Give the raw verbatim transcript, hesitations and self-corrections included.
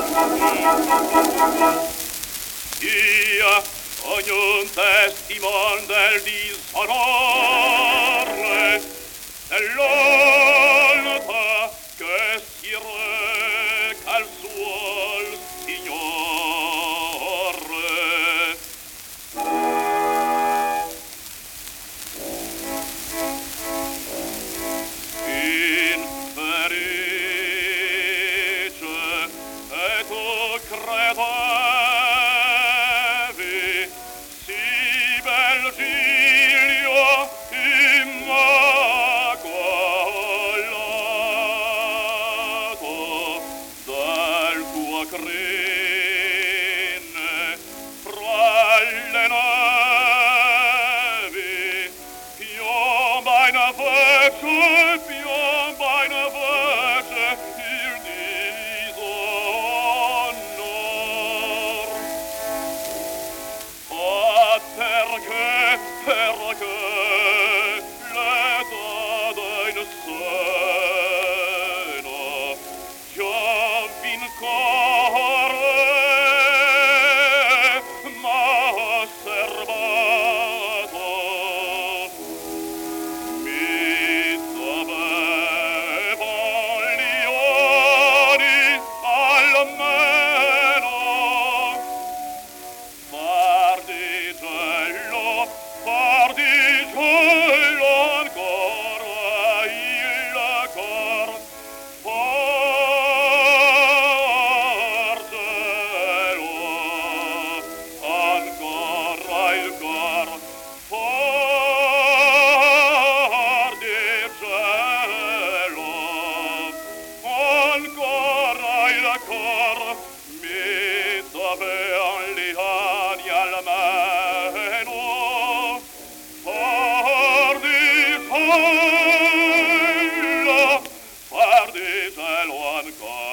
Sia ogni testimone del disonore dell'onta che si reca al suol Signore. Infelice e tu credevi si bel Giglio immacolato dal tuo crine fra le nevi piomba in voce, piomba in voce il dishonor. Ah, perché, perché l'età del seno già vincore m'ha osservato. Mi doveva lioni almeno Pardigello, pardigello ancora il cor, pardigello, ancora il cor, pardigello, ancora il cor, mi dovean liani almeno pardigello, pardigello ancora.